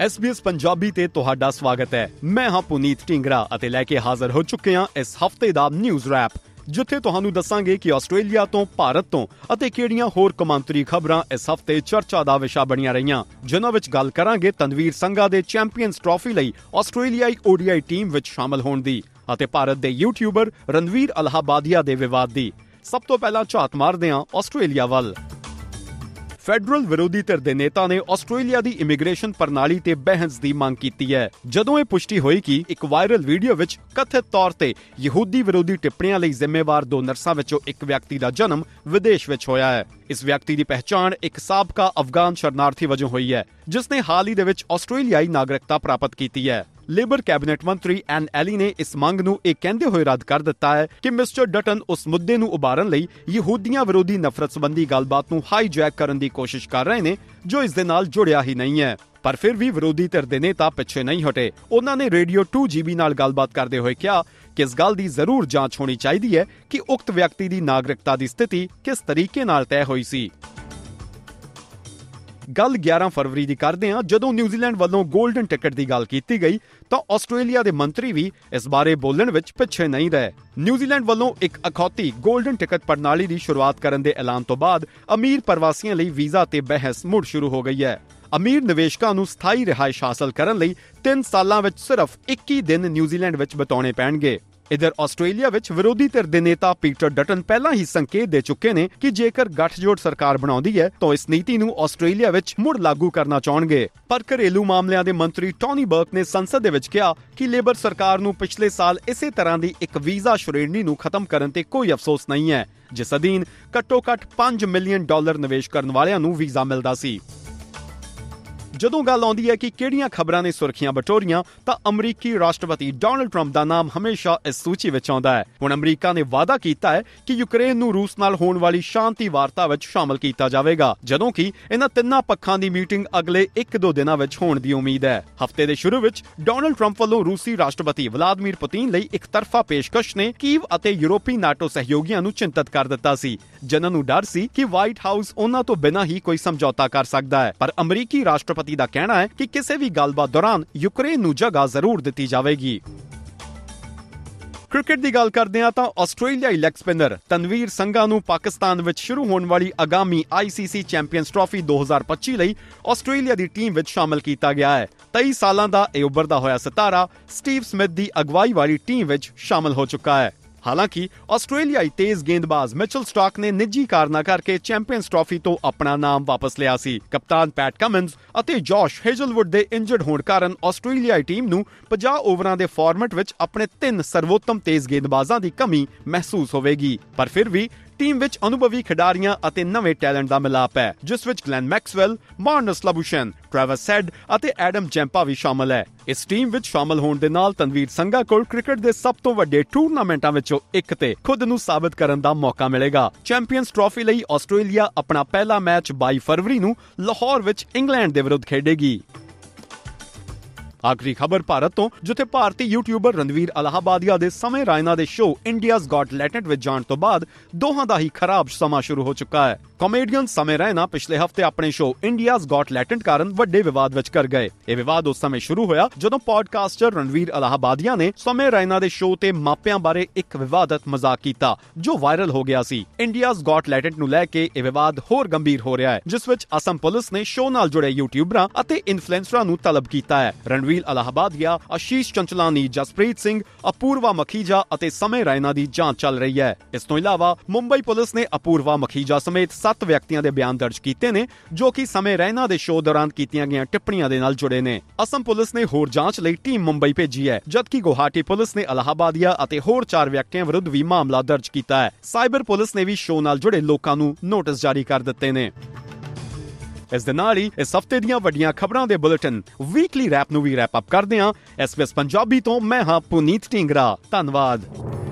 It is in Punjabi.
SBS ਪੰਜਾਬੀ ਤੇ ਤੁਹਾਡਾ ਸਵਾਗਤ ਹੈ। ਮੈਂ ਹਾਂ ਪੁਨੀਤ ਢਿੰਗਰਾ ਅਤੇ ਲੈ ਕੇ ਹਾਜ਼ਰ ਹੋ ਚੁੱਕੇ ਹਾਂ ਇਸ ਹਫ਼ਤੇ ਦਾ ਨਿਊਜ਼ ਰੈਪ, ਜਿੱਥੇ ਤੁਹਾਨੂੰ ਦੱਸਾਂਗੇ ਕਿ ਆਸਟ੍ਰੇਲੀਆ ਤੋਂ, ਭਾਰਤ ਤੋਂ ਅਤੇ ਕਿਹੜੀਆਂ ਹੋਰ ਕੌਮਾਂਤਰੀ ਖਬਰਾਂ ਇਸ ਹਫ਼ਤੇ ਚਰਚਾ ਦਾ ਵਿਸ਼ਾ ਬਣੀਆਂ ਰਹੀਆਂ, ਜਿਨ੍ਹਾਂ ਵਿੱਚ ਗੱਲ ਕਰਾਂਗੇ ਤਨਵੀਰ ਸੰਘਾ ਦੇ ਚੈਂਪੀਅਨਜ਼ ਟਰਾਫੀ ਲਈ ਆਸਟ੍ਰੇਲੀਆਈ ODI ਟੀਮ ਵਿੱਚ ਸ਼ਾਮਲ ਹੋਣ ਦੀ ਅਤੇ ਭਾਰਤ ਦੇ ਯੂਟਿਊਬਰ ਰਣਵੀਰ ਅਲਾਹਾਬਾਦੀਆ ਦੇ ਵਿਵਾਦ ਦੀ। ਸਭ ਤੋਂ ਪਹਿਲਾਂ ਝਾਤ ਮਾਰਦੇ ਹਾਂ ਆਸਟ੍ਰੇਲੀਆ ਵੱਲ। ਫੈਡਰਲ ਵਿਰੋਧੀ ਧਿਰ ਦੇ ਨੇਤਾ ਨੇ ਆਸਟ੍ਰੇਲੀਆ ਦੀ ਇਮੀਗ੍ਰੇਸ਼ਨ ਪ੍ਰਣਾਲੀ ਤੇ ਬਹਿਸ ਦੀ ਮੰਗ ਕੀਤੀ ਹੈ, ਜਦੋਂ ਇਹ ਪੁਸ਼ਟੀ ਹੋਈ ਕਿ ਇੱਕ ਵਾਇਰਲ ਵੀਡੀਓ ਵਿੱਚ ਕਥਿਤ ਤੌਰ ਤੇ ਯਹੂਦੀ ਵਿਰੋਧੀ ਟਿੱਪਣੀਆਂ ਲਈ ਜ਼ਿੰਮੇਵਾਰ 2 ਨਰਸਾਂ ਵਿੱਚੋਂ ਇੱਕ ਵਿਅਕਤੀ ਦਾ ਜਨਮ ਵਿਦੇਸ਼ ਵਿੱਚ ਹੋਇਆ ਹੈ। ਇਸ ਵਿਅਕਤੀ ਦੀ ਪਹਿਚਾਣ ਇੱਕ ਸਾਬਕਾ ਅਫਗਾਨ ਸ਼ਰਨਾਰਥੀ ਵਜੋਂ ਹੋਈ ਹੈ, ਜਿਸ ਨੇ ਹਾਲ ਹੀ ਦੇ ਵਿੱਚ ਆਸਟ੍ਰੇਲੀਆਈ ਨਾਗਰਿਕਤਾ ਪ੍ਰਾਪਤ ਕੀਤੀ ਹੈ। ਲੇਬਰ ਕੈਬਨਿਟ ਮੰਤਰੀ ਐਨ ਐਲੀ ਨੇ ਇਸ ਮੰਗ ਨੂੰ ਇਹ ਕਹਿੰਦੇ ਹੋਏ ਰੱਦ ਕਰ ਦਿੱਤਾ ਹੈ ਕਿ ਮਿਸਟਰ ਡਟਨ ਉਸ ਮੁੱਦੇ ਨੂੰ ਉਭਾਰਨ ਲਈ ਯਹੂਦੀਆਂ ਵਿਰੋਧੀ ਨਫ਼ਰਤ ਸੰਬੰਧੀ ਗੱਲਬਾਤ ਨੂੰ ਹਾਈਜੈਕ ਕਰਨ ਦੀ ਕੋਸ਼ਿਸ਼ ਕਰ ਰਹੇ ਨੇ, ਜੋ ਇਸ ਦੇ ਨਾਲ ਜੁੜਿਆ ਹੀ ਨਹੀਂ ਹੈ। ਪਰ ਫਿਰ ਵੀ ਵਿਰੋਧੀ ਧਿਰ ਦੇ ਨੇਤਾ ਪਿੱਛੇ ਨਹੀਂ ਹਟੇ। ਉਹਨਾਂ ਨੇ ਰੇਡੀਓ 2GB ਨਾਲ ਗੱਲਬਾਤ ਕਰਦੇ ਹੋਏ ਕਿਹਾ ਕਿ ਇਸ ਗੱਲ ਦੀ ਜ਼ਰੂਰ ਜਾਂਚ ਹੋਣੀ ਚਾਹੀਦੀ ਹੈ ਕਿ ਉਕਤ ਵਿਅਕਤੀ ਦੀ ਨਾਗਰਿਕਤਾ ਦੀ ਸਥਿਤੀ ਕਿਸ ਤਰੀਕੇ ਨਾਲ ਤੈਅ ਹੋਈ ਸੀ। ਗੱਲ 11 ਫਰਵਰੀ ਦੀ ਕਰਦੇ ਹਾਂ, ਜਦੋਂ ਨਿਊਜ਼ੀਲੈਂਡ ਵੱਲੋਂ ਗੋਲਡਨ ਟਿਕਟ ਦੀ ਗੱਲ ਕੀਤੀ ਗਈ ਤਾਂ ਆਸਟ੍ਰੇਲੀਆ ਦੇ ਮੰਤਰੀ ਵੀ ਇਸ ਬਾਰੇ ਬੋਲਣ ਵਿੱਚ ਪਿੱਛੇ ਨਹੀਂ ਰਹੇ। ਨਿਊਜ਼ੀਲੈਂਡ ਵੱਲੋਂ ਇੱਕ ਅਖੌਤੀ ਗੋਲਡਨ ਟਿਕਟ ਪ੍ਰਣਾਲੀ ਦੀ ਸ਼ੁਰੂਆਤ ਕਰਨ ਦੇ ਐਲਾਨ ਤੋਂ ਬਾਅਦ ਅਮੀਰ ਪ੍ਰਵਾਸੀਆਂ ਲਈ ਵੀਜ਼ਾ ਤੇ ਬਹਿਸ ਮੁੜ ਸ਼ੁਰੂ ਹੋ ਗਈ ਹੈ। ਅਮੀਰ ਨਿਵੇਸ਼ਕਾਂ ਨੂੰ ਸਥਾਈ ਰਿਹਾਇਸ਼ ਹਾਸਲ ਕਰਨ ਲਈ 3 ਸਾਲਾਂ ਵਿੱਚ ਸਿਰਫ 21 ਦਿਨ ਨਿਊਜ਼ੀਲੈਂਡ ਵਿੱਚ ਬਿਤਾਉਣੇ ਪੈਣਗੇ। ਇਧਰ ਆਸਟ੍ਰੇਲੀਆ ਵਿੱਚ ਵਿਰੋਧੀ ਧਿਰ ਦੇ ਨੇਤਾ ਪੀਟਰ ਡਟਨ ਪਹਿਲਾਂ ਹੀ ਸੰਕੇਤ ਦੇ ਚੁੱਕੇ ਨੇ ਕਿ ਜੇਕਰ ਗੱਠਜੋੜ ਸਰਕਾਰ ਬਣਾਉਂਦੀ ਹੈ ਤਾਂ ਇਸ ਨੀਤੀ ਨੂੰ ਆਸਟ੍ਰੇਲੀਆ ਵਿੱਚ ਮੁੜ ਲਾਗੂ ਕਰਨਾ ਚਾਹਣਗੇ। ਪਰ ਘਰੇਲੂ ਮਾਮਲਿਆਂ ਦੇ ਮੰਤਰੀ ਟੋਨੀ ਬਰਕ ਨੇ ਸੰਸਦ ਦੇ ਵਿੱਚ ਕਿਹਾ ਕਿ ਲੇਬਰ ਸਰਕਾਰ ਨੂੰ ਪਿਛਲੇ ਸਾਲ ਇਸੇ ਤਰ੍ਹਾਂ ਦੀ ਇੱਕ ਵੀਜ਼ਾ ਸ਼੍ਰੇਣੀ ਨੂੰ ਖਤਮ ਕਰਨ ਤੇ ਕੋਈ ਅਫਸੋਸ ਨਹੀਂ ਹੈ, ਜਿਸ ਅਧੀਨ ਘੱਟੋ-ਘੱਟ $5 ਮਿਲੀਅਨ ਨਿਵੇਸ਼ ਕਰਨ ਵਾਲਿਆਂ ਨੂੰ ਵੀਜ਼ਾ ਮਿਲਦਾ ਸੀ। ਜਦੋਂ ਗੱਲ ਆਉਂਦੀ ਹੈ ਕਿ ਕਿਹੜੀਆਂ ਖਬਰਾਂ ਨੇ ਸੁਰਖੀਆਂ ਬਟੋਰੀਆਂ ਤਾਂ ਅਮਰੀਕੀ ਰਾਸ਼ਟਰਪਤੀ ਡੋਨਲਡ ਟਰੰਪ ਦਾ ਨਾਮ ਹਮੇਸ਼ਾ ਇਸ ਸੂਚੀ ਵਿੱਚ ਆਉਂਦਾ ਹੈ। ਹੁਣ ਅਮਰੀਕਾ ਨੇ ਵਾਅਦਾ ਕੀਤਾ ਹੈ ਕਿ ਯੂਕਰੇਨ ਨੂੰ ਰੂਸ ਨਾਲ ਹੋਣ ਵਾਲੀ ਸ਼ਾਂਤੀ ਵਾਰਤਾ ਵਿੱਚ ਸ਼ਾਮਲ ਕੀਤਾ ਜਾਵੇਗਾ, ਜਦੋਂ ਕਿ ਇਹਨਾਂ ਤਿੰਨਾਂ ਪੱਖਾਂ ਦੀ ਮੀਟਿੰਗ ਅਗਲੇ 1-2 ਦਿਨਾਂ ਵਿੱਚ ਹੋਣ ਦੀ ਉਮੀਦ ਹੈ। ਹਫ਼ਤੇ ਦੇ ਸ਼ੁਰੂ ਵਿੱਚ ਡੋਨਲਡ ਟਰੰਪ ਵੱਲੋਂ ਰੂਸੀ ਰਾਸ਼ਟਰਪਤੀ ਵਲਾਦੀਮੀਰ ਪੁਤਿਨ ਲਈ ਇੱਕ ਤਰਫਾ ਪੇਸ਼ਕਸ਼ ਨੇ ਕੀਵ ਅਤੇ ਯੂਰਪੀ ਨਾਟੋ ਸਹਿਯੋਗੀਆਂ ਨੂੰ ਚਿੰਤਤ ਕਰ ਦਿੱਤਾ ਸੀ, ਜਿਨ੍ਹਾਂ ਨੂੰ ਡਰ ਸੀ ਕਿ ਵਾਈਟ ਹਾਊਸ ਉਹਨਾਂ ਤੋਂ ਬਿਨਾਂ ਹੀ ਕੋਈ ਸਮਝੌਤਾ ਕਰ ਸਕਦਾ ਹੈ। ਪਰ ਅਮਰੀਕੀ ਰਾਸ਼ਟਰਪਤੀ ਦਾ ਕਹਿਣਾ ਹੈ ਕਿ ਕਿਸੇ ਵੀ ਗੱਲਬਾਤ ਦੌਰਾਨ ਯੂਕਰੇਨ ਨੂੰ ਜਗ੍ਹਾ ਜ਼ਰੂਰ ਦਿੱਤੀ ਜਾਵੇਗੀ। ਕ੍ਰਿਕਟ ਦੀ ਗੱਲ ਕਰਦੇ ਹਾਂ ਤਾਂ ਆਸਟ੍ਰੇਲੀਆਈ ਲੈਗ ਸਪਿਨਰ ਤਨਵੀਰ ਸੰਘਾ ਨੂੰ ਪਾਕਿਸਤਾਨ ਵਿੱਚ ਸ਼ੁਰੂ ਹੋਣ ਵਾਲੀ ਆਗਾਮੀ ICC ਚੈਂਪੀਅਨਜ਼ ਟਰਾਫੀ 2025 ਲਈ ਆਸਟ੍ਰੇਲੀਆ ਦੀ ਟੀਮ ਵਿੱਚ ਸ਼ਾਮਲ ਕੀਤਾ ਗਿਆ ਹੈ। 23 ਸਾਲਾਂ ਦਾ ਇਹ ਉੱਭਰਦਾ ਹੋਇਆ ਸਿਤਾਰਾ ਸਟੀਵ ਸਮਿਥ ਦੀ ਅਗਵਾਈ ਵਾਲੀ ਟੀਮ ਵਿੱਚ ਸ਼ਾਮਲ ਹੋ ਚੁੱਕਾ ਹੈ। ਹਾਲਾਂਕਿ ਆਸਟ੍ਰੇਲੀਆਈ ਤੇਜ਼ ਗੇਂਦਬਾਜ਼ ਮਿਚਲ ਸਟਾਰਕ ਨੇ ਨਿੱਜੀ ਕਾਰਨਾਂ ਕਰਕੇ ਚੈਂਪੀਅਨਜ਼ ਟਰਾਫੀ ਤੋਂ ਆਪਣਾ ਨਾਮ ਵਾਪਸ ਲਿਆ ਸੀ। ਕਪਤਾਨ ਪੈਟ ਕਮਿੰਸ ਅਤੇ ਜੋਸ਼ ਹੇਜ਼ਲਵੁੱਡ ਦੇ ਇੰਜਰਡ ਹੋਣ ਕਾਰਨ ਆਸਟ੍ਰੇਲੀਆਈ ਟੀਮ ਨੂੰ 50 ਓਵਰਾਂ ਦੇ ਫਾਰਮੈਟ ਵਿੱਚ ਆਪਣੇ 3 ਸਰਵੋਤਮ ਤੇਜ਼ ਗੇਂਦਬਾਜ਼ਾਂ ਦੀ ਕਮੀ ਮਹਿਸੂਸ ਹੋਵੇਗੀ। ਪਰ ਫਿਰ ਵੀ ਟੀਮ ਵਿੱਚ ਅਨੁਭਵੀ ਖਿਡਾਰੀਆਂ ਅਤੇ ਨਵੇਂ ਟੈਲੈਂਟ ਦਾ ਮਿਲਾਪ ਹੈ, ਜਿਸ ਵਿੱਚ Glenn Maxwell, Marnus Labuschagne, Travis Head ਅਤੇ ਐਡਮ ਜੈਂਪਾ ਵੀ ਸ਼ਾਮਲ ਹੈ। ਇਸ ਟੀਮ ਵਿੱਚ ਸ਼ਾਮਲ ਹੋਣ ਦੇ ਨਾਲ ਤਨਵੀਰ ਸੰਘਾ ਕੋਲ ਕ੍ਰਿਕਟ ਦੇ ਸਭ ਤੋਂ ਵੱਡੇ ਟੂਰਨਾਮੈਂਟਾਂ ਵਿੱਚੋਂ ਇੱਕ ਤੇ ਖੁਦ ਨੂੰ ਸਾਬਤ ਕਰਨ ਦਾ ਮੌਕਾ ਮਿਲੇਗਾ। ਚੈਂਪੀਅਨਜ਼ ਟਰਾਫੀ ਲਈ ਆਸਟ੍ਰੇਲੀਆ ਆਪਣਾ ਪਹਿਲਾ ਮੈਚ 22 ਫਰਵਰੀ ਨੂੰ ਲਾਹੌਰ ਵਿੱਚ ਇੰਗਲੈਂਡ ਦੇ ਵਿਰੁੱਧ ਖੇਡੇਗੀ। ਆਖਰੀ ਖਬਰ ਭਾਰਤ ਤੋਂ, ਜਿੱਥੇ ਭਾਰਤੀ ਯੂਟਿਊਬਰ ਰਣਵੀਰ ਅਲਾਹਾਬਾਦੀਆ ਦੇ ਸਮੇਂ ਰਾਇਨਾ ਦੇ ਸ਼ੋਅ ਇੰਡੀਆਜ਼ ਗॉट ਟੈਲੈਂਟ ਵਿੱਚ ਜਾਣ ਤੋਂ ਬਾਅਦ ਦੋਹਾਂ ਦਾ ਹੀ ਖਰਾਬ ਸਮਾਂ ਸ਼ੁਰੂ ਹੋ ਚੁੱਕਾ ਹੈ। ਕਾਮੇਡੀਅਨ ਸਮੇਂ ਰਾਇਨਾ ਪਿਛਲੇ ਹਫ਼ਤੇ ਆਪਣੇ ਸ਼ੋਅ ਇੰਡੀਆਜ਼ ਗॉट ਟੈਲੈਂਟ ਕਾਰਨ ਵੱਡੇ ਵਿਵਾਦ ਵਿੱਚ ਕਰ ਗਏ। ਇਹ ਵਿਵਾਦ ਉਸ ਸਮੇਂ ਸ਼ੁਰੂ ਹੋਇਆ ਜਦੋਂ ਪੋਡਕਾਸਟਰ ਰਣਵੀਰ ਅਲਾਹਾਬਾਦੀਆ ਨੇ ਸਮੇਂ ਰਾਇਨਾ ਦੇ ਸ਼ੋਅ ਤੇ ਮਾਪਿਆਂ ਬਾਰੇ ਇੱਕ ਵਿਵਾਦਤ ਮਜ਼ਾਕ ਕੀਤਾ, ਜੋ ਵਾਇਰਲ ਹੋ ਗਿਆ ਸੀ। ਇੰਡੀਆਜ਼ ਗॉट ਟੈਲੈਂਟ ਨੂੰ ਲੈ ਕੇ ਇਹ ਵਿਵਾਦ ਹੋਰ ਗੰਭੀਰ ਹੋ ਰਿਹਾ ਹੈ, ਜਿਸ ਵਿੱਚ ਅਸਮ ਪੁਲਿਸ ਨੇ ਸ਼ੋਅ ਨਾਲ ਜੁੜੇ ਯੂਟਿਊਬਰਾਂ ਅਤੇ ਇਨਫਲੂਐਂਸਰਾਂ ਨੂੰ ਤਲਬ ਕੀਤਾ ਹੈ। ਰਣਵੀਰ ਅਲਾਹਾਬਾਦੀਆ, ਆਸ਼ੀਸ਼ ਚੰਚਲਾਨੀ, ਜਸਪ੍ਰੀਤ ਸਿੰਘ, ਅਪੂਰਵਾ ਮਖੀਜਾ ਅਤੇ ਸਮੇਂ ਰਾਇਨਾ ਦੀ ਜਾਂਚ ਚੱਲ ਰਹੀ ਹੈ। ਇਸ ਤੋਂ ਇਲਾਵਾ ਮੁੰਬਈ ਪੁਲਿਸ ਨੇ ਅਪੂਰਵਾ ਮਖੀਜਾ ਸਮੇਤ 7 ਵਿਅਕਤੀਆਂ ਦੇ ਬਿਆਨ ਦਰਜ ਕੀਤੇ ਨੇ, ਜੋ ਕਿ ਸਮੇਂ ਰਾਇਨਾ ਦੇ ਸ਼ੋਅ ਦੌਰਾਨ ਕੀਤੀਆਂ ਗਈਆਂ ਟਿੱਪਣੀਆਂ ਦੇ ਨਾਲ ਜੁੜੇ ਨੇ। ਅਸਮ ਪੁਲਿਸ ਨੇ ਹੋਰ ਜਾਂਚ ਲਈ ਟੀਮ ਮੁੰਬਈ ਭੇਜੀ ਹੈ, ਜਦਕਿ ਗੁਹਾਟੀ ਪੁਲਿਸ ਨੇ ਅਲਾਹਾਬਾਦੀਆ ਅਤੇ ਹੋਰ 4 ਵਿਅਕਤੀਆਂ ਵਿਰੁੱਧ ਵੀ ਮਾਮਲਾ ਦਰਜ ਕੀਤਾ ਹੈ। ਸਾਈਬਰ ਪੁਲਿਸ ਨੇ ਵੀ ਸ਼ੋਅ ਨਾਲ ਜੁੜੇ ਲੋਕਾਂ ਨੂੰ ਨੋਟਿਸ ਜਾਰੀ ਕਰ ਦਿੱਤੇ ਨੇ। ਇਸ ਦੇ ਨਾਲ ਹੀ ਇਸ ਹਫ਼ਤੇ ਦੀਆਂ ਵੱਡੀਆਂ ਖਬਰਾਂ ਦੇ ਬੁਲੇਟਿਨ ਵੀਕਲੀ ਰੈਪ ਨੂੰ ਵੀ ਰੈਪ ਅਪ ਕਰਦੇ ਹਾਂ। SBS ਪੰਜਾਬੀ ਤੋਂ ਮੈਂ ਹਾਂ ਪੁਨੀਤ ਢਿੰਗਰਾ। ਧੰਨਵਾਦ।